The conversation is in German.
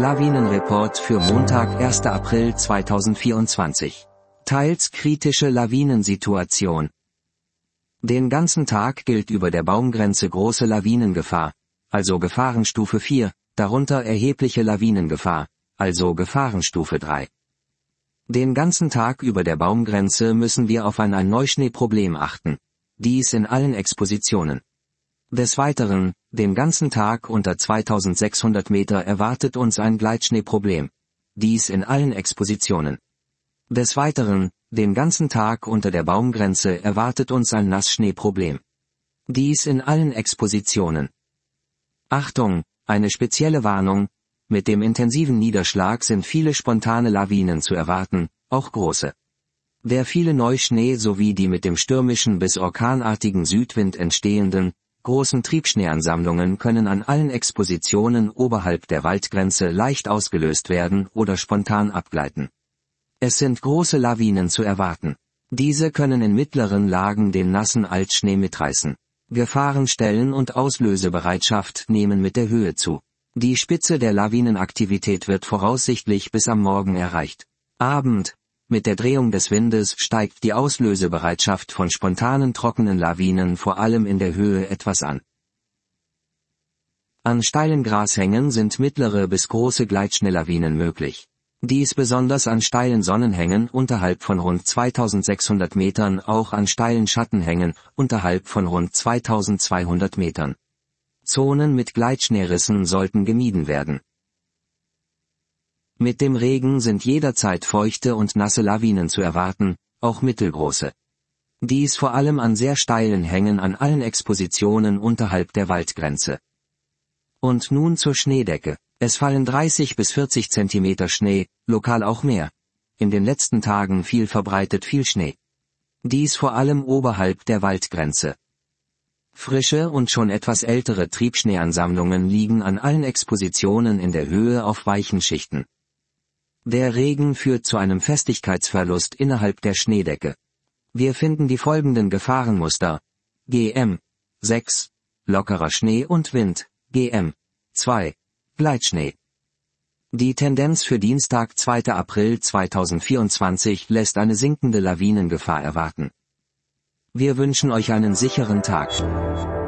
Lawinenreport für Montag, 1. April 2024. Teils kritische Lawinensituation. Den ganzen Tag gilt über der Baumgrenze große Lawinengefahr, also Gefahrenstufe 4, darunter erhebliche Lawinengefahr, also Gefahrenstufe 3. Den ganzen Tag über der Baumgrenze müssen wir auf ein Neuschneeproblem achten. Dies in allen Expositionen. Des Weiteren, den ganzen Tag unter 2600 Meter erwartet uns ein Gleitschneeproblem. Dies in allen Expositionen. Des Weiteren, den ganzen Tag unter der Baumgrenze erwartet uns ein Nassschneeproblem. Dies in allen Expositionen. Achtung, eine spezielle Warnung: Mit dem intensiven Niederschlag sind viele spontane Lawinen zu erwarten, auch große. Der viele Neuschnee sowie die mit dem stürmischen bis orkanartigen Südwind entstehenden, großen Triebschneeansammlungen können an allen Expositionen oberhalb der Waldgrenze leicht ausgelöst werden oder spontan abgleiten. Es sind große Lawinen zu erwarten. Diese können in mittleren Lagen den nassen Altschnee mitreißen. Gefahrenstellen und Auslösebereitschaft nehmen mit der Höhe zu. Die Spitze der Lawinenaktivität wird voraussichtlich bis am Morgen erreicht. Abend: Mit der Drehung des Windes steigt die Auslösebereitschaft von spontanen trockenen Lawinen vor allem in der Höhe etwas an. An steilen Grashängen sind mittlere bis große Gleitschneelawinen möglich. Dies besonders an steilen Sonnenhängen unterhalb von rund 2600 Metern, auch an steilen Schattenhängen unterhalb von rund 2200 Metern. Zonen mit Gleitschneerissen sollten gemieden werden. Mit dem Regen sind jederzeit feuchte und nasse Lawinen zu erwarten, auch mittelgroße. Dies vor allem an sehr steilen Hängen an allen Expositionen unterhalb der Waldgrenze. Und nun zur Schneedecke. Es fallen 30 bis 40 Zentimeter Schnee, lokal auch mehr. In den letzten Tagen viel verbreitet viel Schnee. Dies vor allem oberhalb der Waldgrenze. Frische und schon etwas ältere Triebschneeansammlungen liegen an allen Expositionen in der Höhe auf weichen Schichten. Der Regen führt zu einem Festigkeitsverlust innerhalb der Schneedecke. Wir finden die folgenden Gefahrenmuster: GM 6, lockerer Schnee und Wind, GM 2, Gleitschnee. Die Tendenz für Dienstag, 2. April 2024 lässt eine sinkende Lawinengefahr erwarten. Wir wünschen euch einen sicheren Tag.